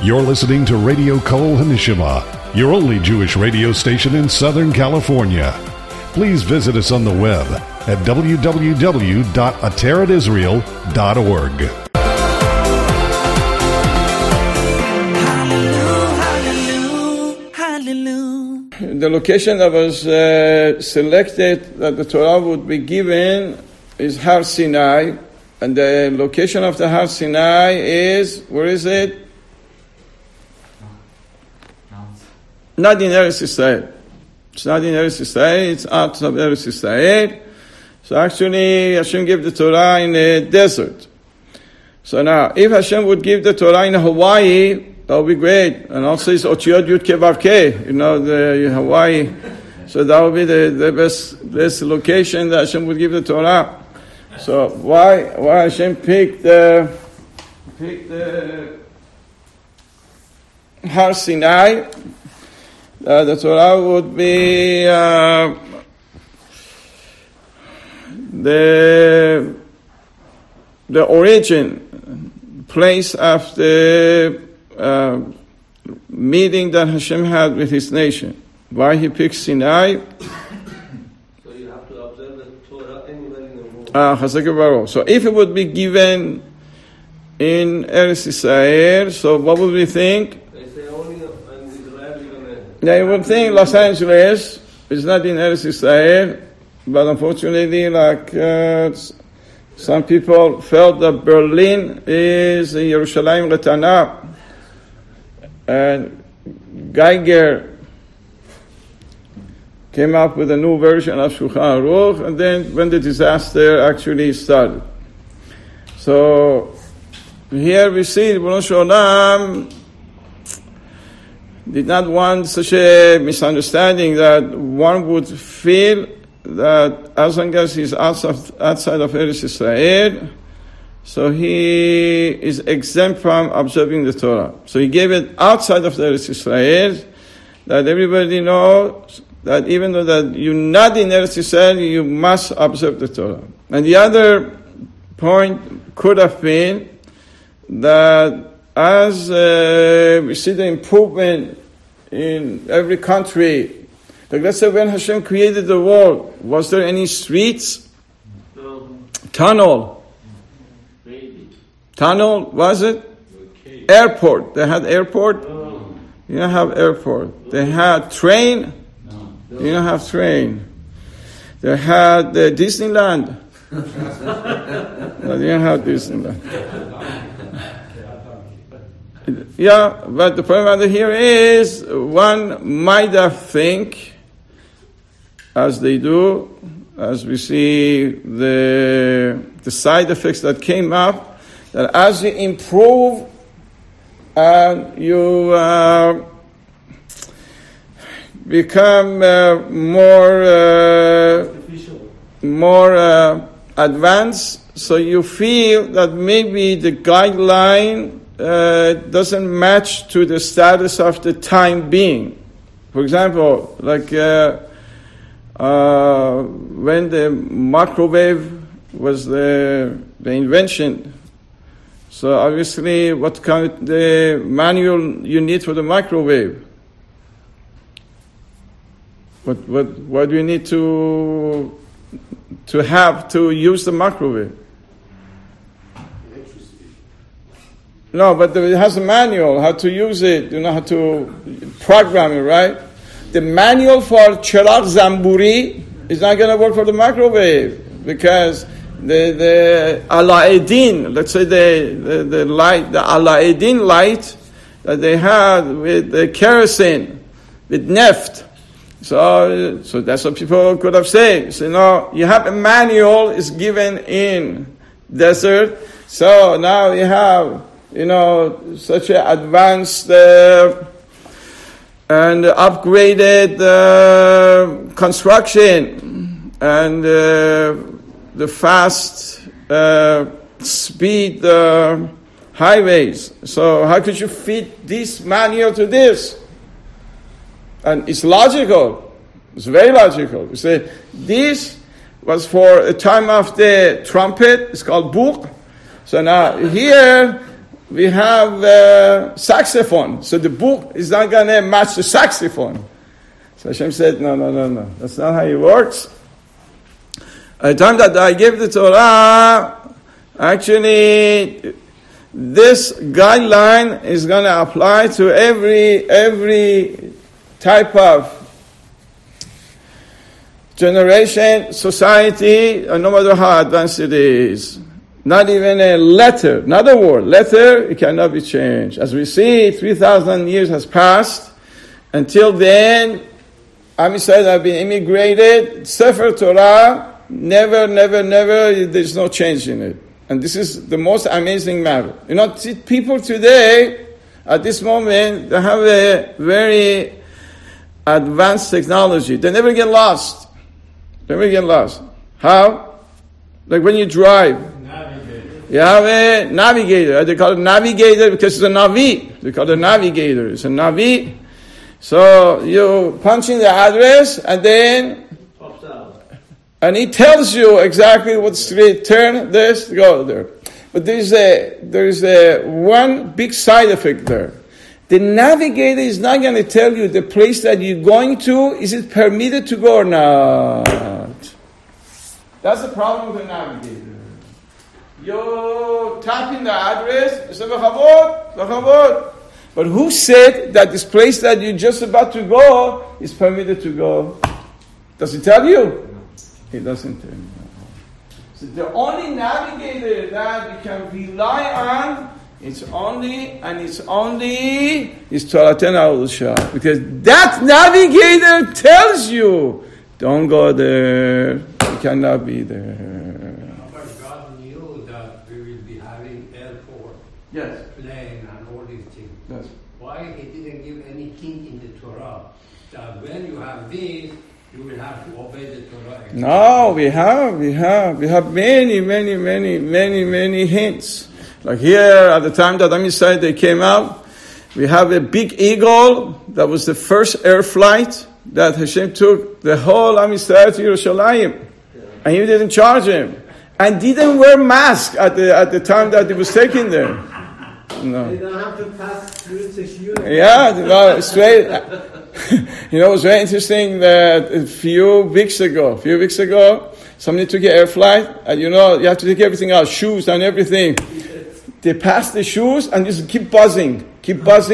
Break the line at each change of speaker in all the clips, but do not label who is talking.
You're listening to Radio Kol Hanishima, your only Jewish radio station in Southern California. Please visit us on the web at www.ateradisrael.org.
The location that was selected that the Torah would be given is Har Sinai, and the location of the Har Sinai is, where is it? Not in Eretz Yisrael. It's not in Eretz Yisrael, it's out of Eretz Yisrael. So actually, Hashem gave the Torah in a desert. So now, if Hashem would give the Torah in Hawaii, that would be great. And also it's Otiyot Yud Ke Vav Ke, the Hawaii. So that would be the best location that Hashem would give the Torah. So why Hashem picked the Har Sinai? The Torah would be the origin, place of the meeting that Hashem had with His nation. Why He picked Sinai?
So you have to observe the Torah anywhere in the world.
So if it would be given in Eretz Yisrael, so what would we think?
They say only in Israel you're going to...
Yeah, you would think Los Angeles is not in Eretz Yisrael, but unfortunately, some people felt that Berlin is Yerushalayim Retana. And Geiger came up with a new version of Shulchan Aruch, and then when the disaster actually started. So here we see Ribono Shel Olam did not want such a misunderstanding that one would feel that as long as he's outside of Eretz Yisrael, so he is exempt from observing the Torah. So he gave it outside of the Eretz Yisrael, that everybody knows that even though that you're not in Eretz Yisrael, you must observe the Torah. And the other point could have been that as we see the improvement in every country, like let's say when Hashem created the world, was there any streets?
No.
Tunnel, was it?
Okay.
Airport. They had airport?
No.
You don't have airport. They had train?
No.
You don't have train. They had Disneyland? No, you don't have Disneyland. Yeah, but the point here is one might have think, as they do, as we see the side effects that came up, that as you improve and you become more advanced, so you feel that maybe the guideline doesn't match to the status of the time being. For example, like when the microwave was the invention, so obviously what kind of the manual you need for the microwave? What do you need to have to use the microwave? No, but it has a manual, how to use it, how to program it, right? The manual for Chirag Zamburi is not going to work for the microwave, because the Alaeddin, let's say the light, the Alaeddin light that they had with the kerosene, with neft. So that's what people could have said. So, you have a manual is given in desert, so now you have such an advanced and upgraded construction and the fast speed highways. So how could you fit this manual to this? And it's logical. It's very logical. You say, this was for a time of the trumpet. It's called Buk. So now here, we have saxophone. So the book is not going to match the saxophone. So Hashem said, no. That's not how it works. At the time that I gave the Torah, actually, this guideline is going to apply to every type of generation, society, no matter how advanced it is. Not even a letter, not a word. Letter, it cannot be changed. As we see, 3,000 years has passed. Until then, Am Yisrael have been immigrated. Sefer Torah, never, there's no change in it. And this is the most amazing matter. People today, at this moment, they have a very advanced technology. They never get lost. How? Like when you drive. You have a navigator. They call it navigator because it's a Navi. They call it a navigator. It's a Navi. So you punch in the address and then pops out. And he tells you exactly what street, turn this, go there. But there's a one big side effect there. The navigator is not going to tell you the place that you're going to, is it permitted to go or not. That's the problem with the navigator. You type in the address, you say, V'chavod. But who said that this place that you're just about to go is permitted to go? Does he tell you? He doesn't tell you. So the only navigator that you can rely on, it's only Toratenu Al-Shah. Because that navigator tells you, don't go there, you cannot be there. Yes.
Plane and all these things.
Yes.
Why he didn't give anything in the Torah? That when you have this, you will have to obey the Torah.
No, we have many hints. Like here, at the time that Am Yisrael they came out, we have a big eagle that was the first air flight that Hashem took the whole Am Yisrael to Yerushalayim, and he didn't charge him, and didn't wear mask at the time that he was taken there. No.
They don't have to pass through security.
Yeah, straight. It was very interesting that a few weeks ago, somebody took an air flight, and you have to take everything out, shoes and everything. They passed the shoes and just keep buzzing. They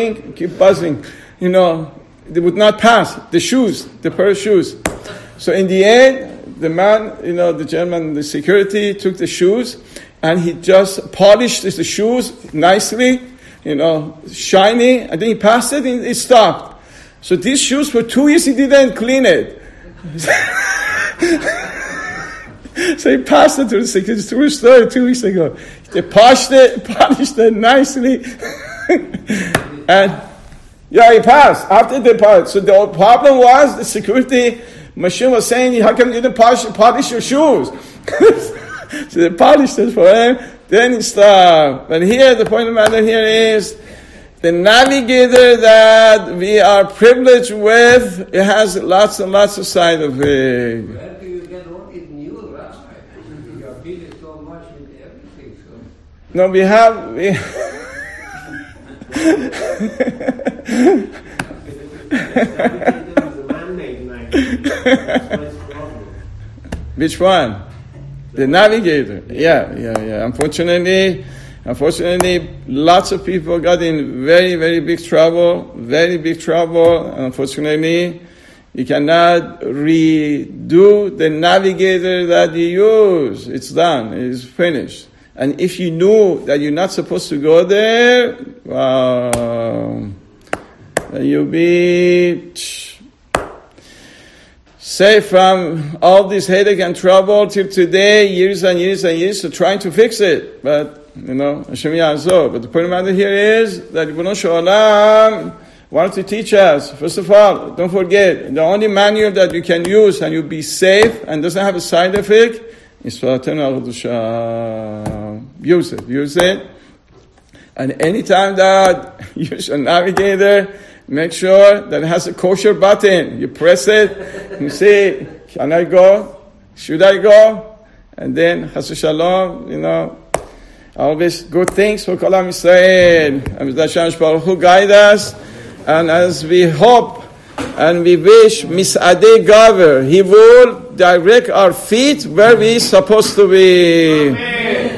would not pass the shoes, the pair of shoes. So in the end, the man, the gentleman, the security took the shoes, and he just polished the shoes nicely, shiny, and then he passed it and it stopped. So these shoes for 2 years he didn't clean it. So he passed it to the security. It's a true story 2 weeks ago. They polished it nicely. And he passed. After they passed. So the problem was the security machine was saying, how come you didn't polish your shoes? So they polished it for him, then he stopped. But here, the point of the matter here is, the navigator that we are privileged with, it has lots and lots of side effects.
Where do you get all these new, right? You are dealing so much with everything. So.
No, we have... Which one? The navigator. Yeah. Unfortunately, lots of people got in very, very big trouble. And unfortunately, you cannot redo the navigator that you use. It's done. It's finished. And if you knew that you're not supposed to go there, you'll be safe from all this headache and trouble till today, years and years, so trying to fix it. But, Hashem Ya'azor. But the point of the matter here is that Ribono Shel Olam wanted to teach us, first of all, don't forget, the only manual that you can use and you'll be safe and doesn't have a side effect is Toratenu Al-Shah. Use it. And anytime that you use a navigator, make sure that it has a kosher button. You press it, you say, can I go? Should I go? And then, Chas Shalom, always good things for Kol Am Yisrael. And Hashem Baruch Hu guide us. And as we hope and we wish Mis'adei Gaver, He will direct our feet where we are supposed to be. Amen.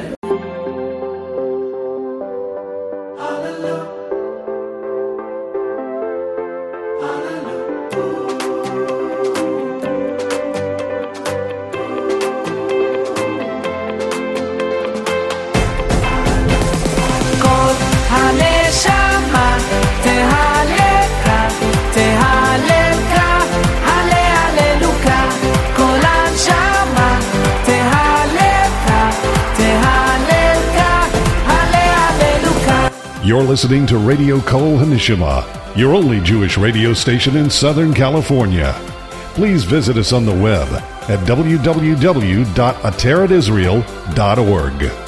You're listening to Radio Kol HaNeshama, your only Jewish radio station in Southern California. Please visit us on the web at www.ateretisrael.org.